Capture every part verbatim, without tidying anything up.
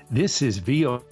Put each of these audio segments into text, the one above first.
This is V O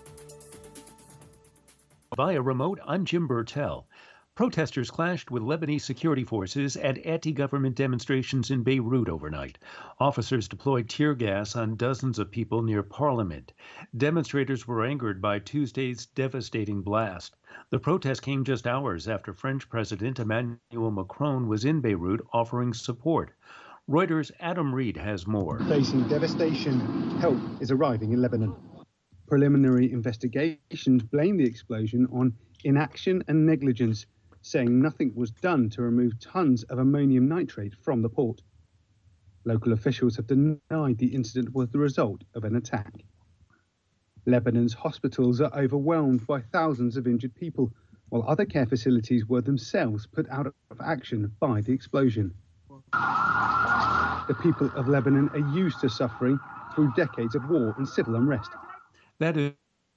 via remote. I'm Jim Burtell. Protesters clashed with Lebanese security forces at anti-government demonstrations in Beirut overnight. Officers deployed tear gas on dozens of people near Parliament. Demonstrators were angered by Tuesday's devastating blast. The protest came just hours after French President Emmanuel Macron was in Beirut offering support. Reuters' Adam Reed has more. Facing devastation, help is arriving in Lebanon. Preliminary investigations blame the explosion on inaction and negligence, saying nothing was done to remove tons of ammonium nitrate from the port. Local officials have denied the incident was the result of an attack. Lebanon's hospitals are overwhelmed by thousands of injured people, while other care facilities were themselves put out of action by the explosion. The people of Lebanon are used to suffering through decades of war and civil unrest. That is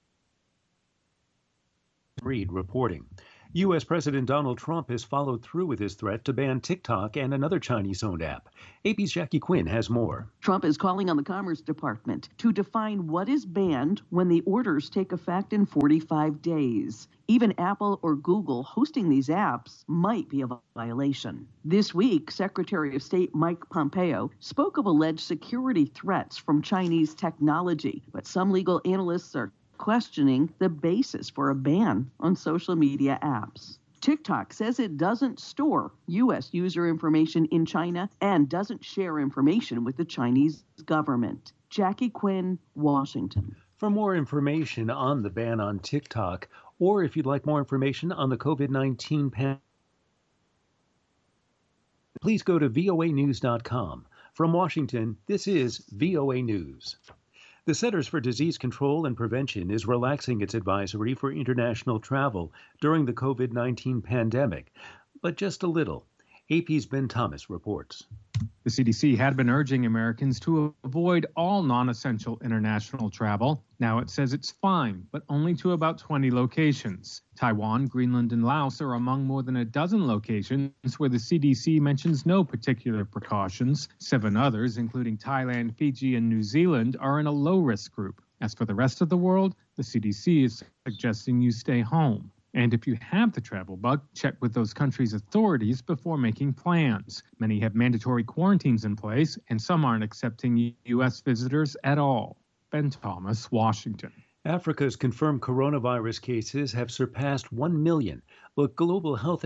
Reed reporting. U S. President Donald Trump has followed through with his threat to ban TikTok and another Chinese-owned app. A P's Jackie Quinn has more. Trump is calling on the Commerce Department to define what is banned when the orders take effect in forty-five days. Even Apple or Google hosting these apps might be a violation. This week, Secretary of State Mike Pompeo spoke of alleged security threats from Chinese technology, but some legal analysts are questioning the basis for a ban on social media apps. TikTok says it doesn't store U S user information in China and doesn't share information with the Chinese government. Jackie Quinn, Washington. For more information on the ban on TikTok, or if you'd like more information on the COVID nineteen pandemic, please go to V O A news dot com. From Washington, this is V O A News. The Centers for Disease Control and Prevention is relaxing its advisory for international travel during the COVID nineteen pandemic, but just a little. A P's Ben Thomas reports. The C D C had been urging Americans to avoid all non-essential international travel. Now it says it's fine, but only to about twenty locations. Taiwan, Greenland, and Laos are among more than a dozen locations where the C D C mentions no particular precautions. Seven others, including Thailand, Fiji, and New Zealand, are in a low-risk group. As for the rest of the world, the C D C is suggesting you stay home. And if you have the travel bug, check with those countries' authorities before making plans. Many have mandatory quarantines in place, and some aren't accepting U S visitors at all. Ben Thomas, Washington. Africa's confirmed coronavirus cases have surpassed one million, but global health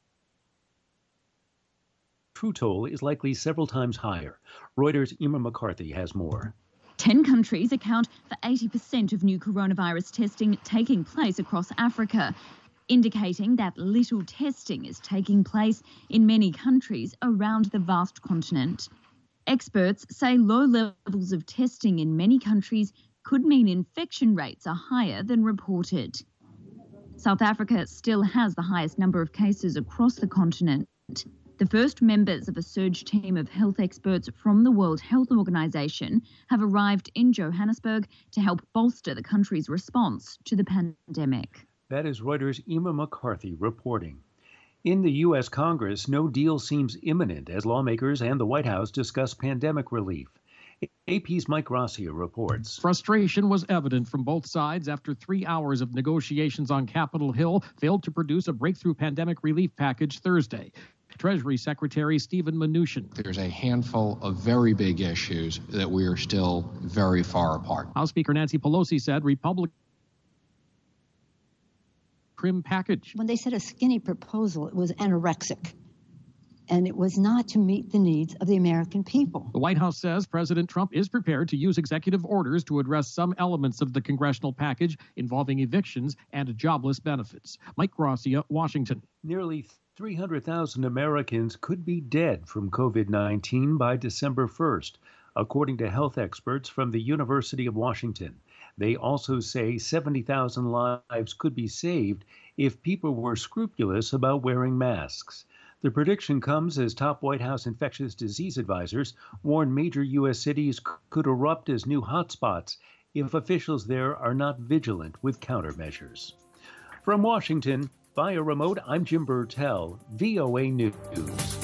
true toll is likely several times higher. Reuters' Emer McCarthy has more. Ten countries account for eighty percent of new coronavirus testing taking place across Africa, indicating that little testing is taking place in many countries around the vast continent. Experts say low levels of testing in many countries could mean infection rates are higher than reported. South Africa still has the highest number of cases across the continent. The first members of a surge team of health experts from the World Health Organization have arrived in Johannesburg to help bolster the country's response to the pandemic. That is Reuters' Emer McCarthy reporting. In the U S. Congress, no deal seems imminent as lawmakers and the White House discuss pandemic relief. A P's Mike Gracia reports. Frustration was evident from both sides after three hours of negotiations on Capitol Hill failed to produce a breakthrough pandemic relief package Thursday. Treasury Secretary Steven Mnuchin. There's a handful of very big issues that we are still very far apart. House Speaker Nancy Pelosi said Republicans trim package. When they said a skinny proposal, it was anorexic, and it was not to meet the needs of the American people. The White House says President Trump is prepared to use executive orders to address some elements of the congressional package involving evictions and jobless benefits. Mike Gracia, Washington. Nearly three hundred thousand Americans could be dead from COVID nineteen by December first, according to health experts from the University of Washington. They also say seventy thousand lives could be saved if people were scrupulous about wearing masks. The prediction comes as top White House infectious disease advisors warn major U S cities could erupt as new hotspots if officials there are not vigilant with countermeasures. From Washington, via remote, I'm Jim Burtell, V O A News.